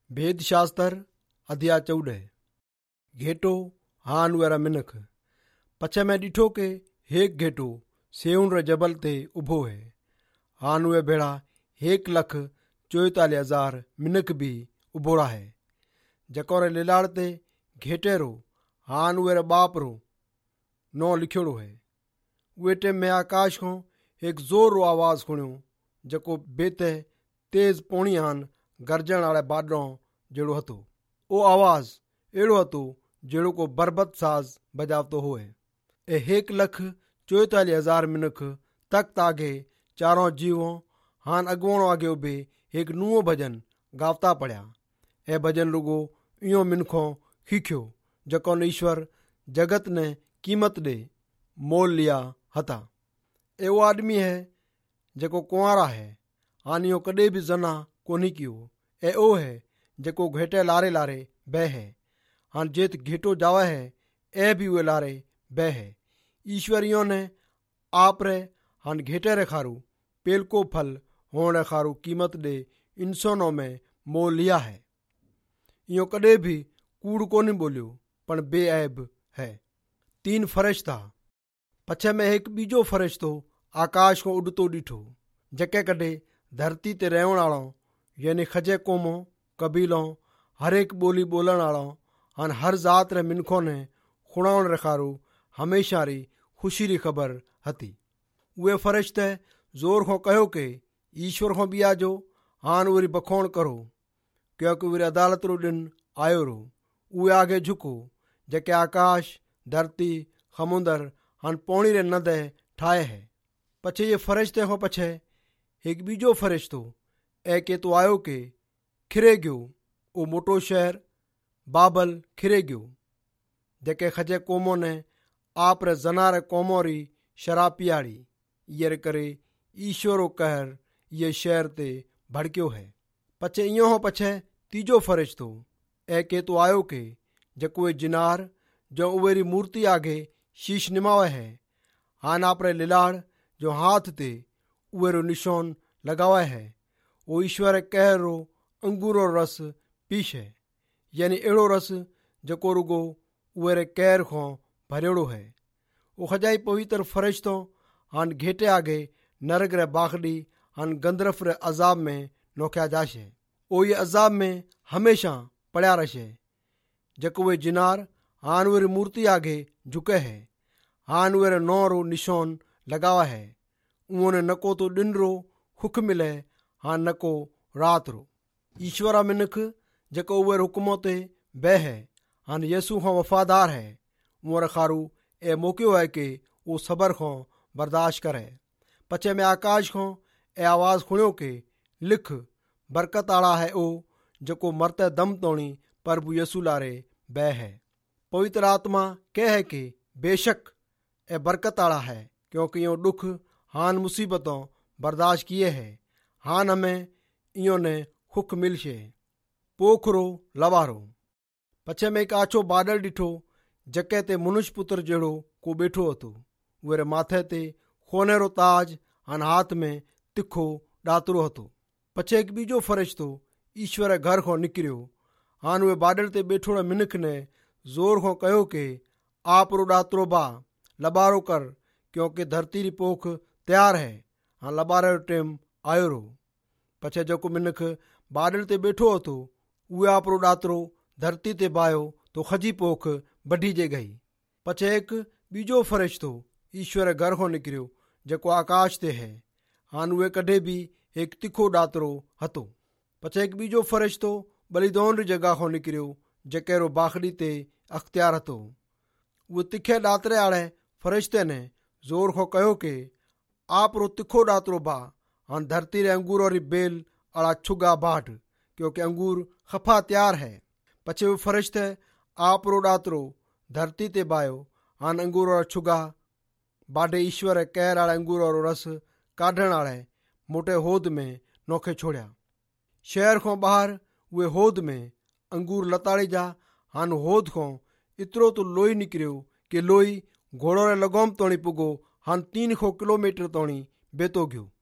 भेदशास्त्र अध्याय 14। घेटो हान वारा मिनख। पछ में ॾिठो के हेक घेटो सेउन रे जबल ते उभो है। हान उहे भेड़ा 1,44,000 मिनख भी उभोड़ा है। जको रे लिलाड़ ते घेटे रो हान उहे रे बाप रो नो लिखियोड़ो है। उहे टेम में आकाश को एक जोर रो आवाज सुणियो जको बेते तेज पोणी हान गरजण वाले बादलों जेड़ो हतो। ओ आवाज एड़ो हतो जेड़ो को बरबत साज बजावतो होए। 1,44,000 मिनख तख्त आगे चारों जीवों हान अगवण आगे उभे एक नूओ भजन गावता पड़िया। ए भजन रुगो इो मिनखों खीख्यो जको ने ईश्वर जगत ने कीमत दे मोल लिया हता। ए वो आदमी है जको कुंवारा है, हान इो कदे भी जना कोनी कियो। ए ओ है जको घेटे लारे लारे बह है, हान जेत घेटो जावा है ए भी वे लारे बह है। ईश्वरियों ने आप रे हान घेटे रे खारू पेल को फल होने खारू कीमत दे इंसानों में मोल लिया है। इो कदे भी कूड़ कोनी बोलियो पण बेऐब है। 3 फरिश्ता। पछे में एक बीजो फरिश्तो आकाश को उड़तो डिठो जके कदे धरती ते रहण वालों यानी खजे कोमों कबीलों हर एक बोली बोलण वालों हान हर जात रे मिनखों ने खुणावण रखारू हमेशा री खुशी री खबर हती। उहे फरिश्ते जोर को कहो के ईश्वर को भी आजो हान उरी बखोण करो क्योंकि उरी अदालत रो दिन आयो रो। उहे आगे झुको जके आकाश धरती समुंदर हान पौणी रे नदे ठाए है। पछे ये फरिश्ते को पछे एक बीजो फरिश्तो ए के तो आयो के खिरे गयो ओ मोटो शहर बाबल खिरे गयो जके खजे कोमों ने आप रे जनार कोमों री शराब पियाड़ी। ये करे ईश्वरो कहर ये शहर ते भड़क्यो है। पछे इयो हो पछे तीजो फरिश्तो ए के तो आयो के जको जिनार जो उवेरी मूर्ति आगे शीश निमावे है हान आप रे लिलाड़ जो हाथ ते उवेरो निशान लगावा है वो ईश्वर कहर रो अंगूरो रस पीश है, यानी एड़ो रस जको रुगो उवेरे कहर को भरेड़ो है। वो खजाई पवित्र फरिश्तों हान घेटे आगे नरक रे बाखड़ी हान गंदरफ रे अजाब में नोख्या जाशे। ओ ये अजाब में हमेशा पड़ा रहे जको वे जिनार हान उवेरी मूर्ति आगे झुके है हान उवेरे नौ रो निशान लगावा है। उन्होंने नको तो दिन रो हुक मिले हान नको रात रो। ईश्वरा मिनख जको उवे हुकुमों ते बह है हान यसू को वफादार है। उमर खारू ए मौको है कि वो सबर को बर्दाश्त करे। पछे में आकाश को ए आवाज सुनियो के लिख बरकत आला है ओ जको मरते दम तोणी प्रभु यसू लारे बह है। पवित्र आत्मा कह है कि बेशक ए बरकत आला है क्योंकि यो दुख हान मुसीबतों बर्दाश्त किए है हान हमें इो ने हुक मिलशे। पोखरो लवारो। पछे में एक आछो बादल डिठो जके ते मनुष्य पुत्र जेड़ो को बैठो हतो। उरे माथे ते खोनेरो ताज हान हाथ में तिखो डातरो हतो। पछे एक बीजो फरिश्तो ईश्वर घर को निकरियो हान उहे बादल ते बैठोड़ा मिनख ने जोर को कहो के आप रो डातरो बा लबारो कर क्योंकि धरती री पोख तैयार है हां लबारे रो टेम आयो रो। पछे जको मिनख बादल ते बैठो हतो उहे आपरो डातरो धरती ते बायो तो खजी पोख बढ़ी जे गई। पछे एक बीजो फरिश्तो ईश्वर घर को निकरियो जको आकाश ते है हान उहे कदे भी एक तिखो डातरो हतो। पछे एक बीजो फरिश्तो बलिदान री जगह को निकरियो जके रो बाखड़ी ते अख्तियार हतो। वो तिखे डातरे आले फरिश्ते ने जोर को कहो के आप रो तिखो डातरो बा हान धरती रे अंगूरो री बेल अड़ा छुगा बाट क्योंकि अंगूर खफा तैयार है। पछे वो फरिश्ते आप रो डातरो धरती ते बायो हान अंगूरो छुगा बाडे ईश्वर कहर आले अंगूरो रस काढ़ण आले मोटे होद में नोखे छोड़िया। शहर को बाहर वे होद में अंगूर लताड़ी जा हान होद को इतरो तो लोई निकरियो कि लोई घोड़ो रे लगोम तोणी पुगो हान 300 किलोमीटर तोणी बेतो गयो।